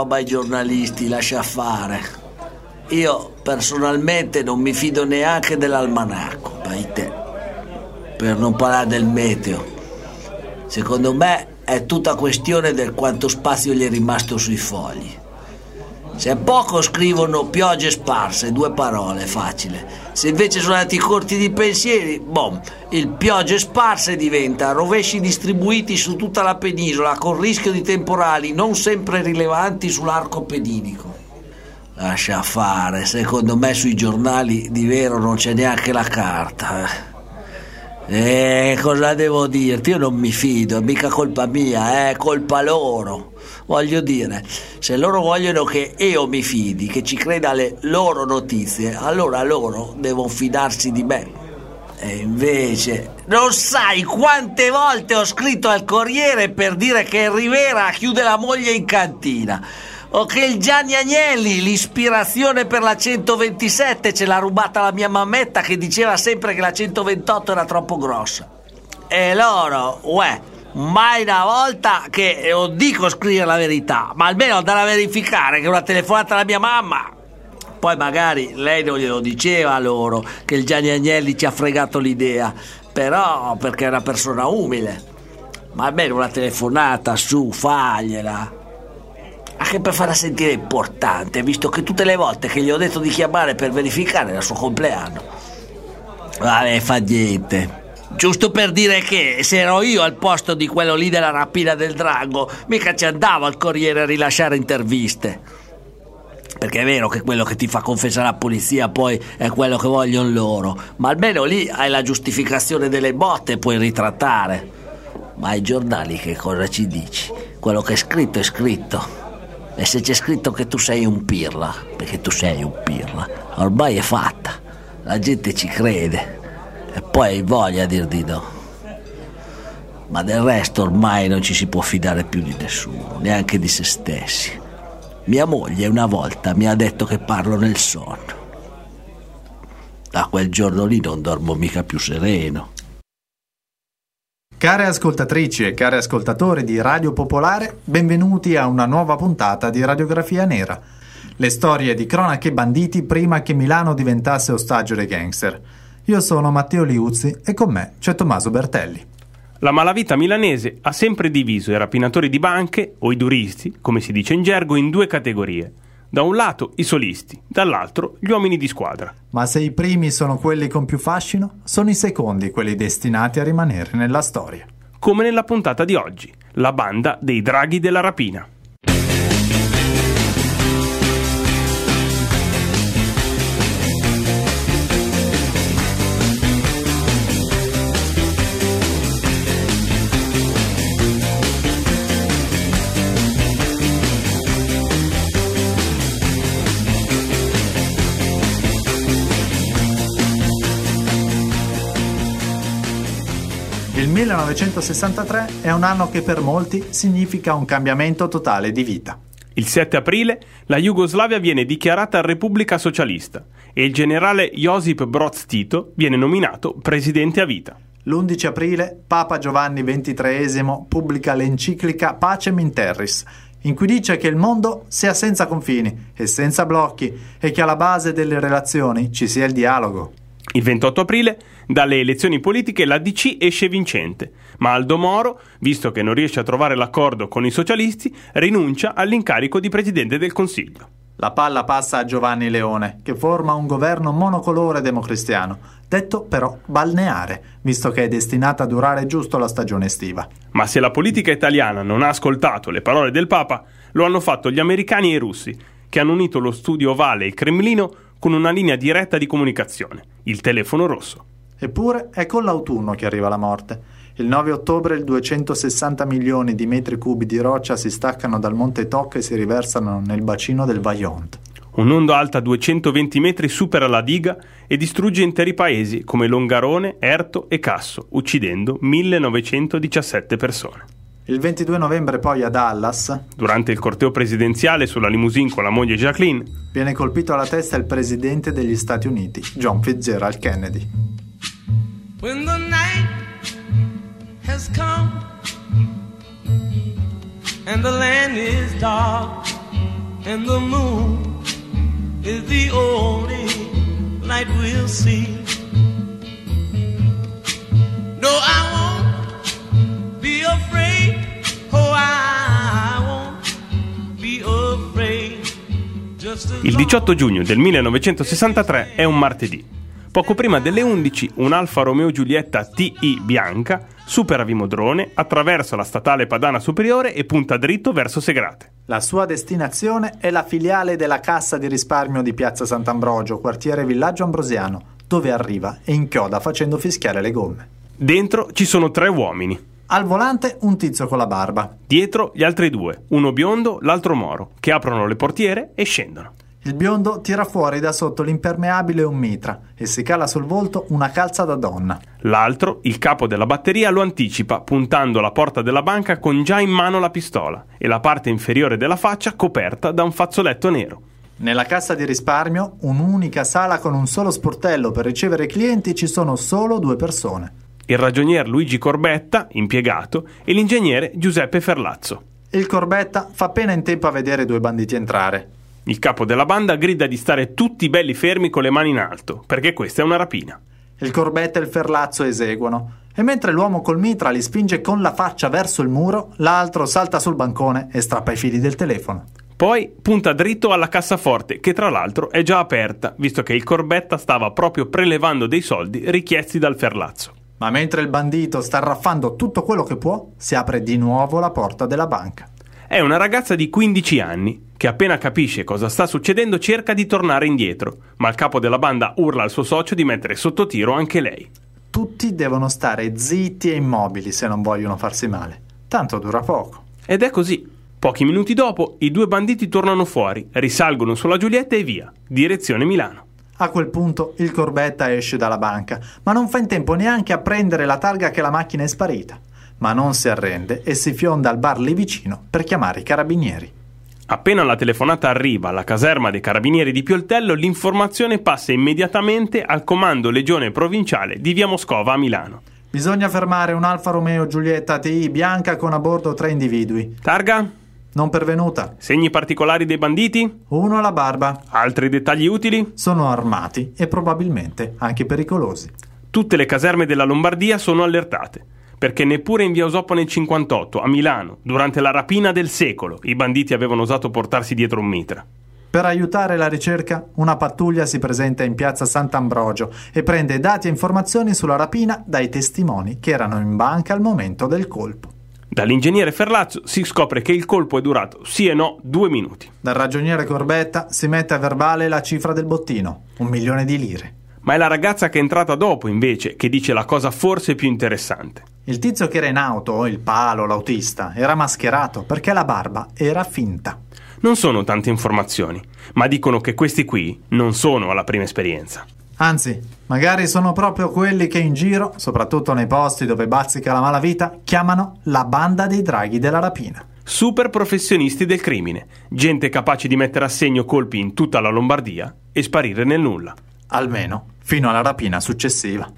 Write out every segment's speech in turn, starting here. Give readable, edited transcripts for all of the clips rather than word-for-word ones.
roba ai giornalisti, lascia fare. Io personalmente non mi fido neanche dell'almanacco, per non parlare del meteo. Secondo me è tutta questione del quanto spazio gli è rimasto sui fogli. Se è poco scrivono piogge sparse, 2 parole, facile. Se invece sono andati corti di pensieri, il piogge sparse diventa rovesci distribuiti su tutta la penisola con rischio di temporali non sempre rilevanti sull'arco pedinico. Lascia fare, secondo me sui giornali di vero non c'è neanche la carta. Cosa devo dirti? Io non mi fido, è mica colpa mia, è colpa loro. Voglio dire, se loro vogliono che io mi fidi, che ci creda alle loro notizie, allora loro devono fidarsi di me. E invece, non sai quante volte ho scritto al Corriere per dire che Rivera chiude la moglie in cantina, o che il Gianni Agnelli, l'ispirazione per la 127, ce l'ha rubata la mia mammetta che diceva sempre che la 128 era troppo grossa. E loro, mai una volta che non dico scrivere la verità, ma almeno andare a verificare che una telefonata alla mia mamma. Poi magari lei non glielo diceva a loro che il Gianni Agnelli ci ha fregato l'idea, però perché è una persona umile. Ma almeno una telefonata, su, fagliela. Anche per farla sentire importante, visto che tutte le volte che gli ho detto di chiamare per verificare era il suo compleanno. Vabbè, fa niente. Giusto per dire che se ero io al posto di quello lì della rapina del drago, mica ci andavo al Corriere a rilasciare interviste. Perché è vero che quello che ti fa confessare alla polizia poi è quello che vogliono loro, ma almeno lì hai la giustificazione delle botte e puoi ritrattare. Ma ai giornali che cosa ci dici? Quello che è scritto è scritto. E se c'è scritto che tu sei un pirla, perché tu sei un pirla, ormai è fatta, la gente ci crede e poi hai voglia a dir di no. Ma del resto ormai non ci si può fidare più di nessuno, neanche di se stessi. Mia moglie una volta mi ha detto che parlo nel sonno. Da quel giorno lì non dormo mica più sereno. Care ascoltatrici e cari ascoltatori di Radio Popolare, benvenuti a una nuova puntata di Radiografia Nera. Le storie di cronache e banditi prima che Milano diventasse ostaggio dei gangster. Io sono Matteo Liuzzi e con me c'è Tommaso Bertelli. La malavita milanese ha sempre diviso i rapinatori di banche, o i duristi, come si dice in gergo, in 2 categorie. Da un lato i solisti, dall'altro gli uomini di squadra. Ma se i primi sono quelli con più fascino, sono i secondi quelli destinati a rimanere nella storia. Come nella puntata di oggi, la banda dei draghi della rapina. Il 1963 è un anno che per molti significa un cambiamento totale di vita. Il 7 aprile la Jugoslavia viene dichiarata Repubblica Socialista e il generale Josip Broz Tito viene nominato presidente a vita. L'11 aprile Papa Giovanni XXIII pubblica l'enciclica Pacem in Terris, in cui dice che il mondo sia senza confini e senza blocchi e che alla base delle relazioni ci sia il dialogo. Il 28 aprile, dalle elezioni politiche, la DC esce vincente, ma Aldo Moro, visto che non riesce a trovare l'accordo con i socialisti, rinuncia all'incarico di Presidente del Consiglio. La palla passa a Giovanni Leone, che forma un governo monocolore democristiano, detto però balneare, visto che è destinata a durare giusto la stagione estiva. Ma se la politica italiana non ha ascoltato le parole del Papa, lo hanno fatto gli americani e i russi, che hanno unito lo studio ovale e il Cremlino con una linea diretta di comunicazione, il telefono rosso. Eppure è con l'autunno che arriva la morte. Il 9 ottobre 260 milioni di metri cubi di roccia si staccano dal monte Toc e si riversano nel bacino del Vajont. Un'onda alta 220 metri supera la diga e distrugge interi paesi come Longarone, Erto e Casso, uccidendo 1917 persone. Il 22 novembre poi a Dallas, durante il corteo presidenziale sulla limousine con la moglie Jacqueline, viene colpito alla testa il presidente degli Stati Uniti, John Fitzgerald Kennedy. When the night has come and the land is dark and the moon is the only light we'll see. No, I won't be afraid. Oh, I won't be afraid. Just as Il 18 giugno del 1963 è un martedì. Poco prima delle 11, un Alfa Romeo Giulietta TI bianca supera Vimodrone, attraversa la statale Padana Superiore e punta dritto verso Segrate. La sua destinazione è la filiale della Cassa di Risparmio di Piazza Sant'Ambrogio, quartiere Villaggio Ambrosiano, dove arriva e inchioda facendo fischiare le gomme. Dentro ci sono 3 uomini. Al volante un tizio con la barba. Dietro gli altri 2, uno biondo, l'altro moro, che aprono le portiere e scendono. Il biondo tira fuori da sotto l'impermeabile e un mitra e si cala sul volto una calza da donna. L'altro, il capo della batteria, lo anticipa puntando la porta della banca con già in mano la pistola e la parte inferiore della faccia coperta da un fazzoletto nero. Nella Cassa di Risparmio, un'unica sala con un solo sportello per ricevere clienti, ci sono solo 2 persone. Il ragionier Luigi Corbetta, impiegato, e l'ingegnere Giuseppe Ferlazzo. Il Corbetta fa appena in tempo a vedere 2 banditi entrare. Il capo della banda grida di stare tutti belli fermi con le mani in alto, perché questa è una rapina. Il Corbetta e il Ferlazzo eseguono, e mentre l'uomo col mitra li spinge con la faccia verso il muro, l'altro salta sul bancone e strappa i fili del telefono. Poi punta dritto alla cassaforte, che tra l'altro è già aperta, visto che il Corbetta stava proprio prelevando dei soldi richiesti dal Ferlazzo. Ma mentre il bandito sta arraffando tutto quello che può, si apre di nuovo la porta della banca. È una ragazza di 15 anni, che appena capisce cosa sta succedendo cerca di tornare indietro, ma il capo della banda urla al suo socio di mettere sotto tiro anche lei. Tutti devono stare zitti e immobili se non vogliono farsi male. Tanto dura poco. Ed è così. Pochi minuti dopo, i 2 banditi tornano fuori, risalgono sulla Giulietta e via, direzione Milano. A quel punto il Corbetta esce dalla banca, ma non fa in tempo neanche a prendere la targa che la macchina è sparita. Ma non si arrende e si fionda al bar lì vicino per chiamare i carabinieri. Appena la telefonata arriva alla caserma dei carabinieri di Pioltello, l'informazione passa immediatamente al comando legione provinciale di via Moscova a Milano. Bisogna fermare un Alfa Romeo Giulietta TI bianca con a bordo 3 individui. Targa? Non pervenuta. Segni particolari dei banditi? Uno alla barba. Altri dettagli utili? Sono armati e probabilmente anche pericolosi. Tutte le caserme della Lombardia sono allertate, perché neppure in via Osoppo nel 58, a Milano, durante la rapina del secolo, i banditi avevano osato portarsi dietro un mitra. Per aiutare la ricerca, una pattuglia si presenta in piazza Sant'Ambrogio e prende dati e informazioni sulla rapina dai testimoni che erano in banca al momento del colpo. Dall'ingegnere Ferlazzo si scopre che il colpo è durato, sì e no, 2 minuti. Dal ragioniere Corbetta si mette a verbale la cifra del bottino, 1 milione di lire. Ma è la ragazza che è entrata dopo, invece, che dice la cosa forse più interessante. Il tizio che era in auto, il palo, l'autista, era mascherato perché la barba era finta. Non sono tante informazioni, ma dicono che questi qui non sono alla prima esperienza. Anzi, magari sono proprio quelli che in giro, soprattutto nei posti dove bazzica la malavita, chiamano la banda dei draghi della rapina. Super professionisti del crimine, gente capace di mettere a segno colpi in tutta la Lombardia e sparire nel nulla. Almeno fino alla rapina successiva.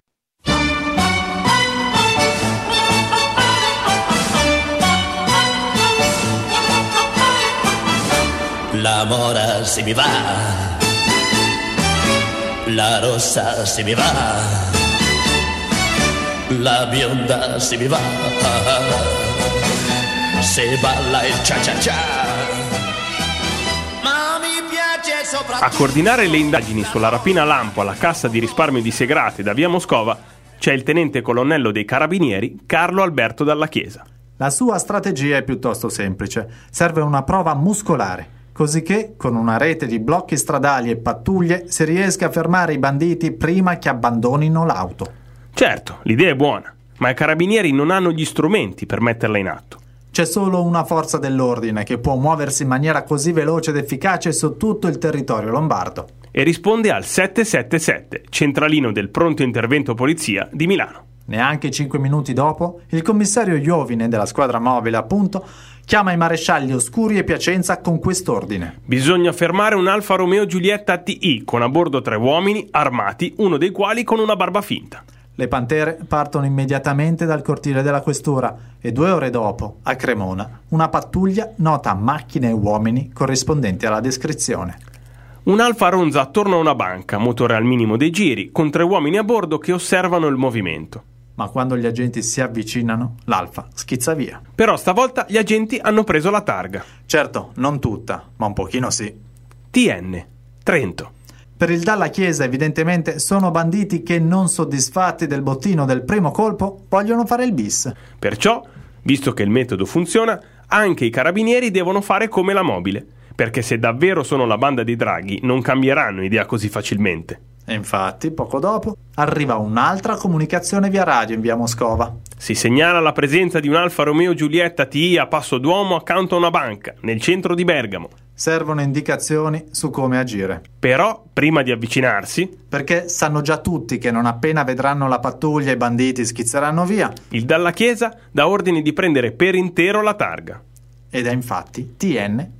La mora se mi va, la rossa se mi va, la bionda se mi va, se balla il cia cia cia. Ma mi piace soprattutto. A coordinare le indagini sulla rapina lampo alla Cassa di Risparmio di Segrate da via Moscova c'è il tenente colonnello dei Carabinieri Carlo Alberto Dalla Chiesa. La sua strategia è piuttosto semplice. Serve una prova muscolare, così che, con una rete di blocchi stradali e pattuglie, si riesca a fermare i banditi prima che abbandonino l'auto. Certo, l'idea è buona, ma i carabinieri non hanno gli strumenti per metterla in atto. C'è solo una forza dell'ordine che può muoversi in maniera così veloce ed efficace su tutto il territorio lombardo. E risponde al 777, centralino del pronto intervento polizia di Milano. Neanche 5 minuti dopo, il commissario Iovine della squadra mobile, appunto, chiama i marescialli Oscuri e Piacenza con quest'ordine. Bisogna fermare un Alfa Romeo Giulietta TI con a bordo 3 uomini armati, uno dei quali con una barba finta. Le pantere partono immediatamente dal cortile della questura e 2 ore dopo, a Cremona, una pattuglia nota macchine e uomini corrispondenti alla descrizione. Un Alfa ronza attorno a una banca, motore al minimo dei giri, con 3 uomini a bordo che osservano il movimento. Ma quando gli agenti si avvicinano, l'Alfa schizza via. Però stavolta gli agenti hanno preso la targa. Certo, non tutta, ma un pochino sì. TN, Trento. Per il Dalla Chiesa, evidentemente, sono banditi che, non soddisfatti del bottino del primo colpo, vogliono fare il bis. Perciò, visto che il metodo funziona, anche i carabinieri devono fare come la mobile, perché se davvero sono la banda di Draghi non cambieranno idea così facilmente. E infatti, poco dopo, arriva un'altra comunicazione via radio in via Moscova. Si segnala la presenza di un Alfa Romeo Giulietta TI a Passo d'Uomo accanto a una banca, nel centro di Bergamo. Servono indicazioni su come agire. Però, prima di avvicinarsi, Perché sanno già tutti che non appena vedranno la pattuglia i banditi schizzeranno via. il Dalla Chiesa dà ordine di prendere per intero la targa. Ed è infatti TN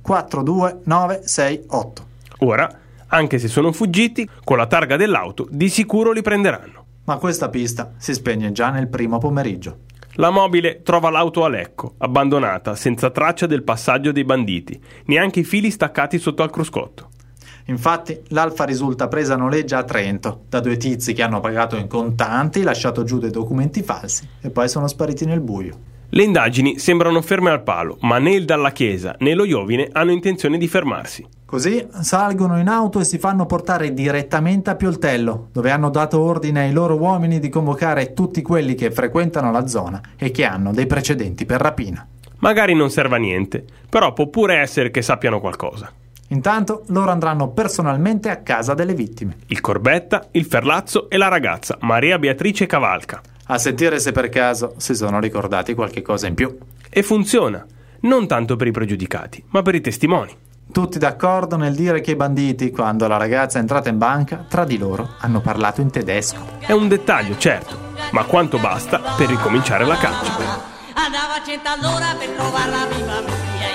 42968. Ora, anche se sono fuggiti, con la targa dell'auto di sicuro li prenderanno. Ma questa pista si spegne già nel primo pomeriggio. La mobile trova l'auto a Lecco, abbandonata, senza traccia del passaggio dei banditi, neanche i fili staccati sotto al cruscotto. Infatti, l'Alfa risulta presa a noleggia a Trento, da 2 tizi che hanno pagato in contanti, lasciato giù dei documenti falsi e poi sono spariti nel buio. Le indagini sembrano ferme al palo, ma né il Dalla Chiesa né lo Iovine hanno intenzione di fermarsi. Così salgono in auto e si fanno portare direttamente a Pioltello, dove hanno dato ordine ai loro uomini di convocare tutti quelli che frequentano la zona e che hanno dei precedenti per rapina. Magari non serve a niente, però può pure essere che sappiano qualcosa. Intanto loro andranno personalmente a casa delle vittime, Il Corbetta, il Ferlazzo e la ragazza Maria Beatrice Cavalca. a sentire se per caso si sono ricordati qualche cosa in più. E funziona, non tanto per i pregiudicati, ma per i testimoni. Tutti d'accordo nel dire che i banditi, quando la ragazza è entrata in banca, tra di loro hanno parlato in tedesco. È un dettaglio, certo, ma quanto basta per ricominciare la caccia. Andava a 100 all'ora per trovarla viva mia,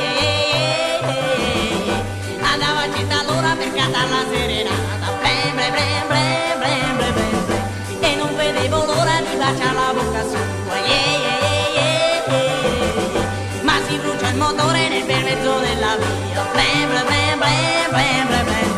andava a 100 all'ora per cantare la serenata, blem, blem, blem, blem, blem, blem, blem, blem. E non vedevo l'ora di baciare la bocca sua, ma si brucia il motore nel bel mezzo della via, blem, blem, blem, blem, blem, blem,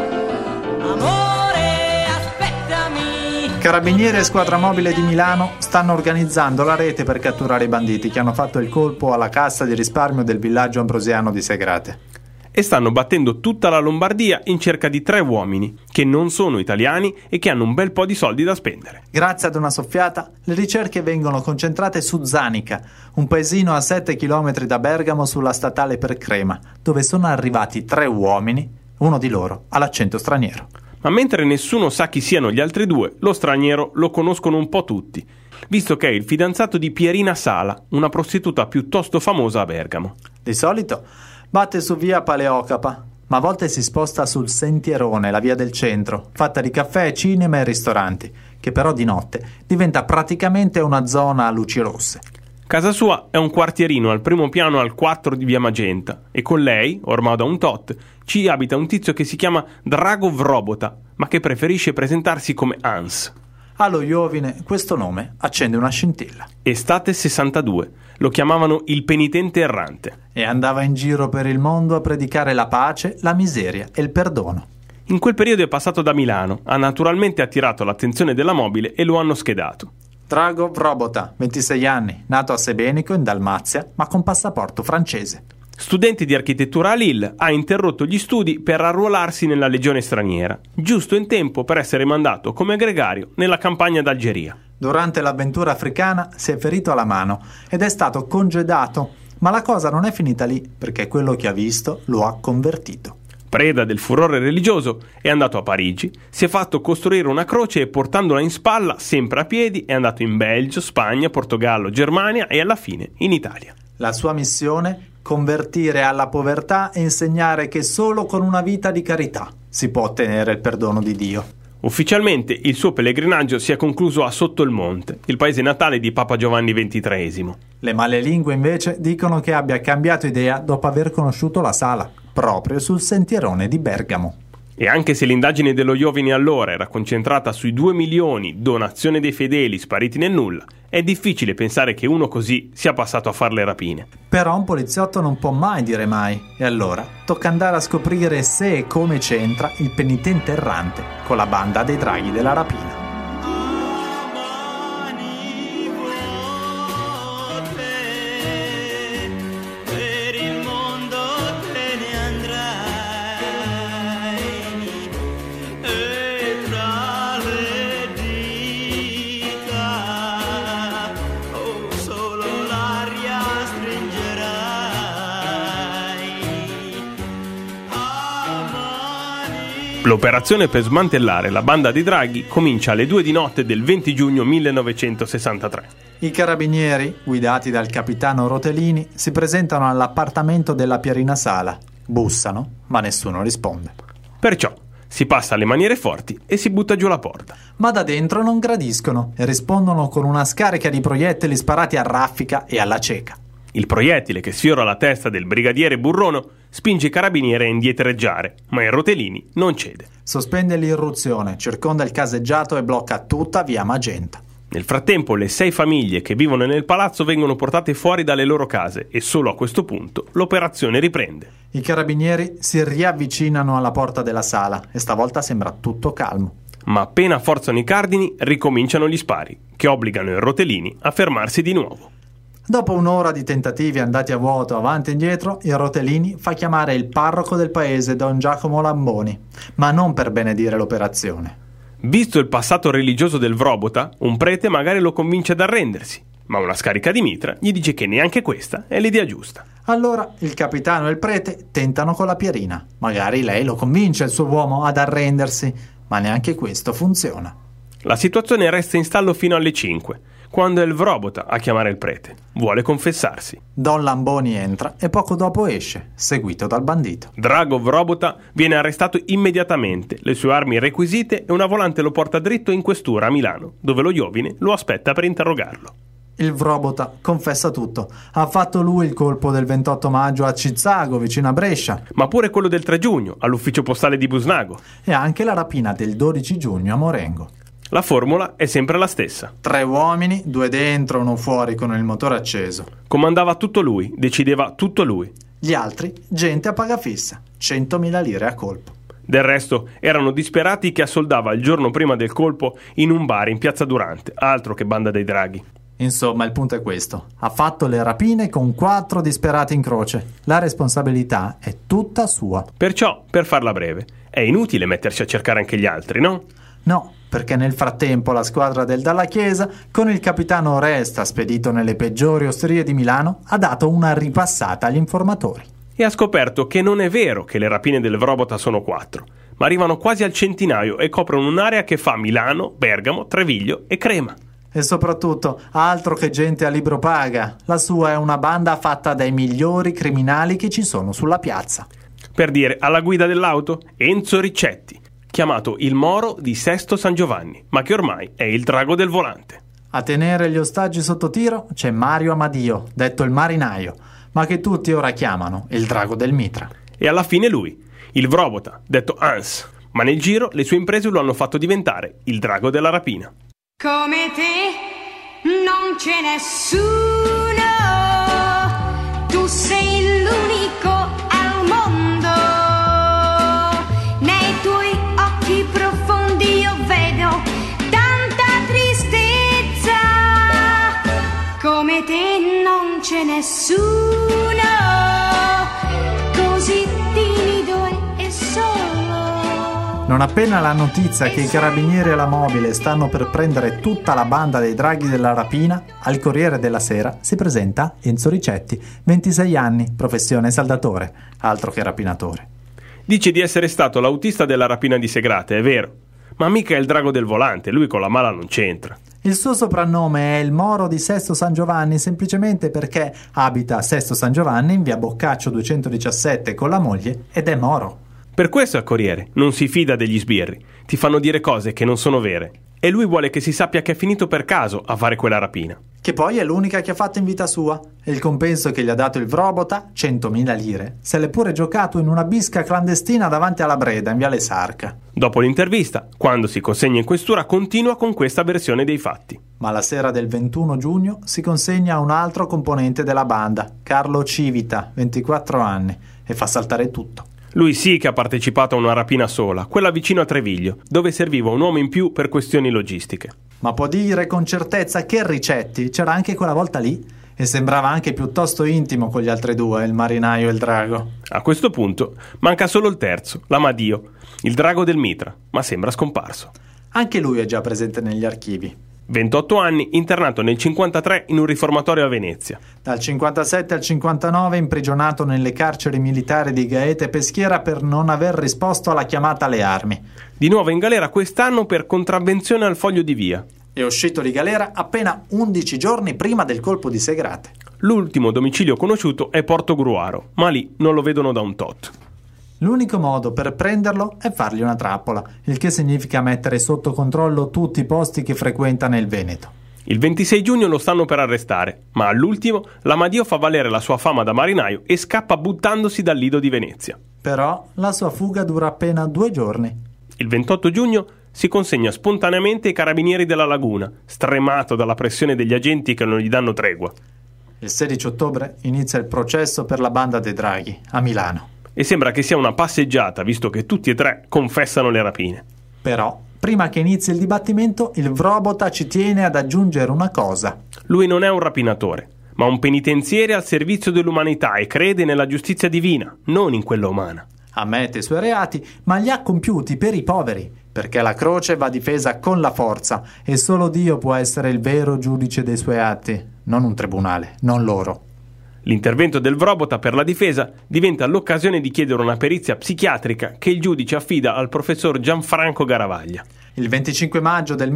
blem. Amore, aspettami. Carabinieri e Squadra Mobile di Milano stanno organizzando la rete per catturare i banditi che hanno fatto il colpo alla cassa di risparmio del villaggio ambrosiano di Segrate. E stanno battendo tutta la Lombardia in cerca di 3 uomini che non sono italiani e che hanno un bel po' di soldi da spendere. Grazie ad una soffiata, le ricerche vengono concentrate su Zanica, un paesino a 7 km da Bergamo sulla statale per Crema, dove sono arrivati 3 uomini, uno di loro ha l'accento straniero. Ma mentre nessuno sa chi siano gli altri 2, lo straniero lo conoscono un po' tutti, visto che è il fidanzato di Pierina Sala, una prostituta piuttosto famosa a Bergamo. Di solito batte su via Paleocapa, ma a volte si sposta sul Sentierone, la via del centro, fatta di caffè, cinema e ristoranti, che però di notte diventa praticamente una zona a luci rosse. Casa sua è un quartierino al primo piano al 4 di via Magenta e con lei, ormai da un tot, ci abita un tizio che si chiama Drago Vrobota, ma che preferisce presentarsi come Hans. Allo Iovine questo nome accende una scintilla. Estate 62, lo chiamavano il penitente errante. E andava in giro per il mondo a predicare la pace, la miseria e il perdono. In quel periodo è passato da Milano, ha naturalmente attirato l'attenzione della mobile e lo hanno schedato. Drago Vrobota, 26 anni, nato a Sebenico in Dalmazia, ma con passaporto francese. Studente di architettura a Lille, ha interrotto gli studi per arruolarsi nella legione straniera, giusto in tempo per essere mandato come gregario nella campagna d'Algeria. Durante l'avventura africana si è ferito alla mano ed è stato congedato, ma la cosa non è finita lì, perché quello che ha visto lo ha convertito. Preda del furore religioso, è andato a Parigi, si è fatto costruire una croce e portandola in spalla, sempre a piedi, è andato in Belgio, Spagna, Portogallo, Germania e alla fine in Italia. La sua missione? Convertire alla povertà e insegnare che solo con una vita di carità si può ottenere il perdono di Dio. Ufficialmente il suo pellegrinaggio si è concluso a Sotto il Monte, il paese natale di Papa Giovanni XXIII. Le malelingue invece dicono che abbia cambiato idea dopo aver conosciuto la Sala, proprio sul sentierone di Bergamo. E anche se l'indagine dello Iovine allora era concentrata sui 2 milioni donazione dei fedeli spariti nel nulla, è difficile pensare che uno così sia passato a fare le rapine. Però un poliziotto non può mai dire mai, e allora tocca andare a scoprire se e come c'entra il penitente errante con la banda dei draghi della rapina. Per il mondo te ne andrai e tra le dita solo l'aria stringerai a mani. L'operazione per smantellare la banda dei draghi comincia alle 2 di notte del 20 giugno 1963. I carabinieri, guidati dal capitano Rotelini, si presentano all'appartamento della Pierina Sala. Bussano, ma nessuno risponde. Perciò si passa alle maniere forti e si butta giù la porta. Ma da dentro non gradiscono e rispondono con una scarica di proiettili sparati a raffica e alla cieca. Il proiettile che sfiora la testa del brigadiere Burrono spinge i carabinieri a indietreggiare, ma il Rotelini non cede. Sospende l'irruzione, circonda il caseggiato e blocca tutta via Magenta. Nel frattempo le 6 famiglie che vivono nel palazzo vengono portate fuori dalle loro case e solo a questo punto l'operazione riprende. I carabinieri si riavvicinano alla porta della sala e stavolta sembra tutto calmo. Ma appena forzano i cardini ricominciano gli spari, che obbligano il Rotelini a fermarsi di nuovo. Dopo un'ora di tentativi andati a vuoto avanti e indietro, il Rotelini fa chiamare il parroco del paese, don Giacomo Lamboni, ma non per benedire l'operazione. Visto il passato religioso del Vrobota, un prete magari lo convince ad arrendersi, ma una scarica di mitra gli dice che neanche questa è l'idea giusta. Allora il capitano e il prete tentano con la Pierina. Magari lei lo convince il suo uomo ad arrendersi, ma neanche questo funziona. La situazione resta in stallo fino alle 5, quando è il Vrobota a chiamare il prete. Vuole confessarsi. Don Lamboni entra e poco dopo esce, seguito dal bandito. Drago Vrobota viene arrestato immediatamente, le sue armi requisite e una volante lo porta dritto in questura a Milano, dove lo Iovine lo aspetta per interrogarlo. Il Vrobota confessa tutto. Ha fatto lui il colpo del 28 maggio a Cizzago, vicino a Brescia. Ma pure quello del 3 giugno, all'ufficio postale di Busnago. E anche la rapina del 12 giugno a Morengo. La formula è sempre la stessa. 3 uomini, 2 dentro, 1 fuori con il motore acceso. Comandava tutto lui, decideva tutto lui. Gli altri, gente a paga fissa, 100.000 lire a colpo. Del resto, erano disperati che assoldava il giorno prima del colpo in un bar in Piazza Durante, altro che banda dei draghi. Insomma, il punto è questo. Ha fatto le rapine con 4 disperati in croce. La responsabilità è tutta sua. Perciò, per farla breve, è inutile mettersi a cercare anche gli altri, no? No, perché nel frattempo la squadra del Dalla Chiesa, con il capitano Oresta spedito nelle peggiori osterie di Milano, ha dato una ripassata agli informatori. E ha scoperto che non è vero che le rapine del Vrobota sono 4, ma arrivano quasi al centinaio e coprono un'area che fa Milano, Bergamo, Treviglio e Crema. E soprattutto, altro che gente a libro paga, la sua è una banda fatta dai migliori criminali che ci sono sulla piazza. Per dire, alla guida dell'auto, Enzo Riccetti, chiamato il Moro di Sesto San Giovanni, ma che ormai è il drago del volante. A tenere gli ostaggi sotto tiro c'è Mario Amadio, detto il marinaio, ma che tutti ora chiamano il drago del mitra. E alla fine lui, il Vrobota, detto Hans, ma nel giro le sue imprese lo hanno fatto diventare il drago della rapina. Come te non c'è nessuno, tu sei l'unico al mondo, nei tuoi occhi profondi io vedo tanta tristezza, come te non c'è nessuno, così timido e solo. Non appena la notizia che i carabinieri e la mobile stanno per prendere tutta la banda dei draghi della rapina, al Corriere della Sera si presenta Enzo Riccetti, 26 anni, professione saldatore, altro che rapinatore. Dice di essere stato l'autista della rapina di Segrate, è vero, ma mica è il drago del volante, lui con la mala non c'entra. Il suo soprannome è il Moro di Sesto San Giovanni semplicemente perché abita a Sesto San Giovanni in via Boccaccio 217 con la moglie ed è Moro. Per questo al Corriere non si fida degli sbirri, ti fanno dire cose che non sono vere, e lui vuole che si sappia che è finito per caso a fare quella rapina. che poi è l'unica che ha fatto in vita sua. E il compenso che gli ha dato il Vrobota, 100.000 lire, se l'è pure giocato in una bisca clandestina davanti alla Breda, in Viale Sarca. Dopo l'intervista, quando si consegna in questura, continua con questa versione dei fatti. Ma la sera del 21 giugno si consegna a un altro componente della banda, Carlo Civita, 24 anni, e fa saltare tutto. Lui sì che ha partecipato a una rapina sola, quella vicino a Treviglio, dove serviva un uomo in più per questioni logistiche. Ma può dire con certezza che Ricetti c'era anche quella volta lì? E sembrava anche piuttosto intimo con gli altri due, il marinaio e il drago. A questo punto manca solo il terzo, l'Amadio, il drago del Mitra, ma sembra scomparso. Anche lui è già presente negli archivi. 28 anni, internato nel 53 in un riformatorio a Venezia. Dal 57 al 59 imprigionato nelle carceri militari di Gaeta e Peschiera per non aver risposto alla chiamata alle armi. Di nuovo in galera quest'anno per contravvenzione al foglio di via. È uscito di galera appena 11 giorni prima del colpo di Segrate. L'ultimo domicilio conosciuto è Portogruaro, ma lì non lo vedono da un tot. L'unico modo per prenderlo è fargli una trappola, il che significa mettere sotto controllo tutti i posti che frequenta nel Veneto. Il 26 giugno lo stanno per arrestare, ma all'ultimo l'Amadio fa valere la sua fama da marinaio e scappa buttandosi dal lido di Venezia. Però la sua fuga dura appena 2 giorni. Il 28 giugno si consegna spontaneamente ai carabinieri della Laguna, stremato dalla pressione degli agenti che non gli danno tregua. Il 16 ottobre inizia il processo per la banda dei Draghi, a Milano. E sembra che sia una passeggiata, visto che tutti e tre confessano le rapine. Però, prima che inizi il dibattimento, il Vrobota ci tiene ad aggiungere una cosa. Lui non è un rapinatore, ma un penitenziere al servizio dell'umanità e crede nella giustizia divina, non in quella umana. Ammette i suoi reati, ma li ha compiuti per i poveri, perché la croce va difesa con la forza e solo Dio può essere il vero giudice dei suoi atti, non un tribunale, non loro. L'intervento del Vrobota per la difesa diventa l'occasione di chiedere una perizia psichiatrica che il giudice affida al professor Gianfranco Garavaglia. Il 25 maggio del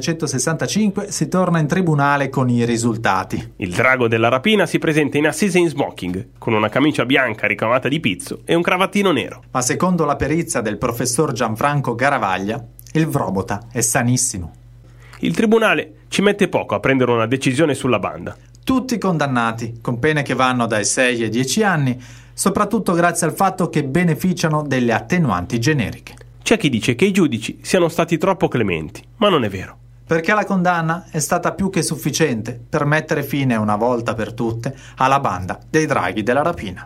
1965 si torna in tribunale con i risultati. Il drago della rapina si presenta in assise in smoking, con una camicia bianca ricamata di pizzo e un cravattino nero. Ma secondo la perizia del professor Gianfranco Garavaglia, il Vrobota è sanissimo. Il tribunale ci mette poco a prendere una decisione sulla banda. Tutti condannati, con pene che vanno dai 6 ai 10 anni, soprattutto grazie al fatto che beneficiano delle attenuanti generiche. C'è chi dice che i giudici siano stati troppo clementi, ma non è vero. Perché la condanna è stata più che sufficiente per mettere fine una volta per tutte alla banda dei Draghi della rapina.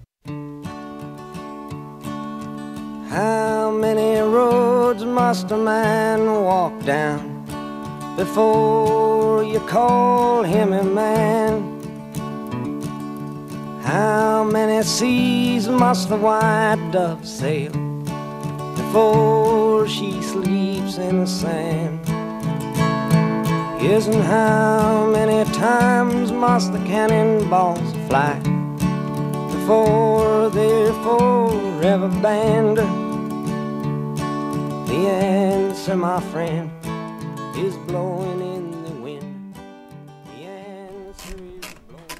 How many roads must a man walk down before you call him a man? How many seas must the white dove sail before she sleeps in the sand? Yes, and how many times must the cannonballs fly before they're forever banned? The answer, my friend, is blowing in the wind. The answer is blowing.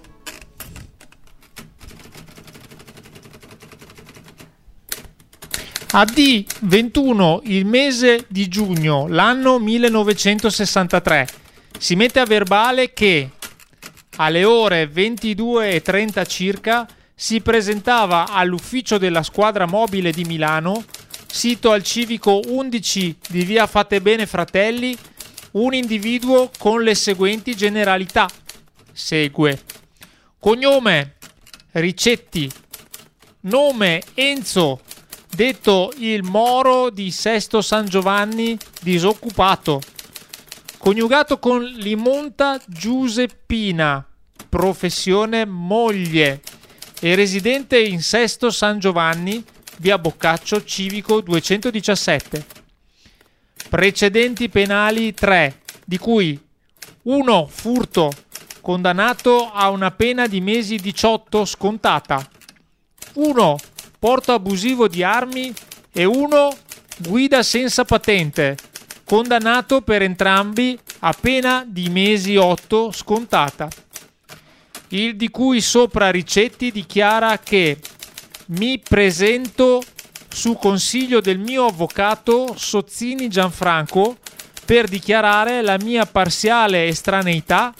AD 21, il mese di giugno, l'anno 1963. Si mette a verbale che alle ore 22:30 circa si presentava all'ufficio della squadra mobile di Milano, sito al civico 11 di via Fattebene Fratelli, un individuo con le seguenti generalità. Segue: cognome Ricetti, nome Enzo, detto il Moro di Sesto San Giovanni, disoccupato, coniugato con Limonta Giuseppina, professione moglie, e residente in Sesto San Giovanni, via Boccaccio, civico 217. Precedenti penali 3, di cui 1 furto, condannato a una pena di mesi 18 scontata, 1 porto abusivo di armi e 1 guida senza patente, condannato per entrambi a pena di mesi 8 scontata. Il di cui sopra Ricetti dichiara che mi presento su consiglio del mio avvocato Sozzini Gianfranco per dichiarare la mia parziale estraneità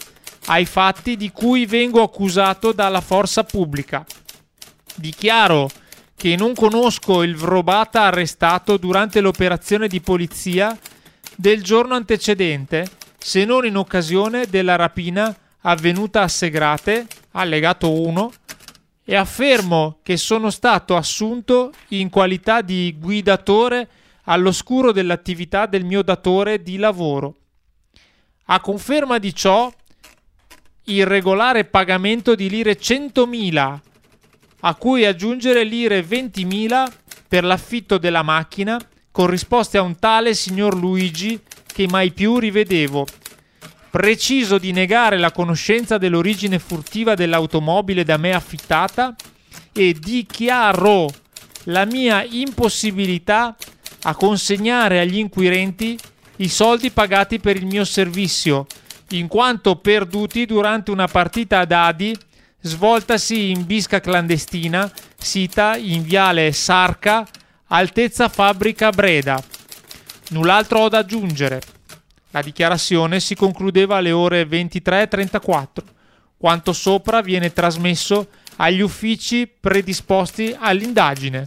ai fatti di cui vengo accusato dalla forza pubblica. Dichiaro che non conosco il Vrobata arrestato durante l'operazione di polizia del giorno antecedente, se non in occasione della rapina avvenuta a Segrate, allegato 1, e affermo che sono stato assunto in qualità di guidatore all'oscuro dell'attività del mio datore di lavoro. A conferma di ciò, il regolare pagamento di lire 100.000, a cui aggiungere lire 20.000 per l'affitto della macchina, corrisposte a un tale signor Luigi che mai più rivedevo. Preciso di negare la conoscenza dell'origine furtiva dell'automobile da me affittata e dichiaro la mia impossibilità a consegnare agli inquirenti i soldi pagati per il mio servizio, in quanto perduti durante una partita a dadi svoltasi in bisca clandestina, sita in viale Sarca, altezza fabbrica Breda. Null'altro ho da aggiungere. La dichiarazione si concludeva alle ore 23:34. Quanto sopra viene trasmesso agli uffici predisposti all'indagine.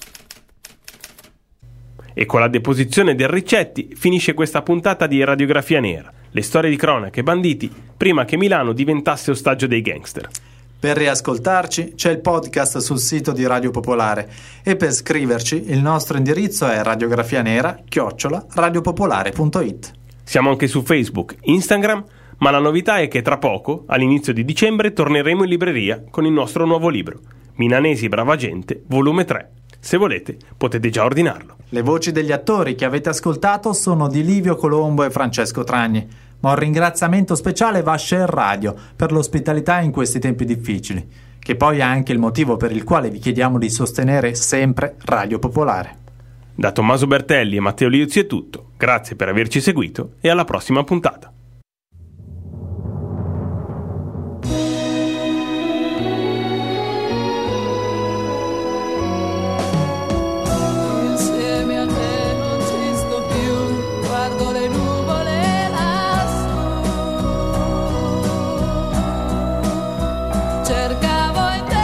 E con la deposizione del Ricetti finisce questa puntata di Radiografia Nera, le storie di cronache e banditi prima che Milano diventasse ostaggio dei gangster. Per riascoltarci c'è il podcast sul sito di Radio Popolare e per scriverci il nostro indirizzo è radiografianera@radiopopolare.it. Siamo anche su Facebook, Instagram, ma la novità è che tra poco, all'inizio di dicembre, torneremo in libreria con il nostro nuovo libro, Milanesi brava gente, volume 3. Se volete, potete già ordinarlo. Le voci degli attori che avete ascoltato sono di Livio Colombo e Francesco Tragni, ma un ringraziamento speciale va a Share Radio per l'ospitalità in questi tempi difficili, che poi è anche il motivo per il quale vi chiediamo di sostenere sempre Radio Popolare. Da Tommaso Bertelli e Matteo Liuzzi è tutto. Grazie per averci seguito e alla prossima puntata. Insieme a te non ci sto più, guardo le nuvole lassù, cercavo in te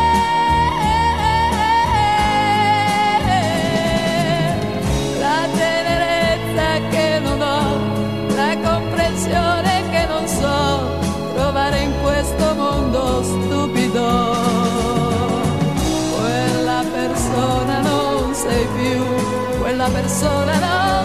la tenerezza che non ho, la comprensione che non so trovare in questo mondo stupido. Quella persona non sei più, quella persona no.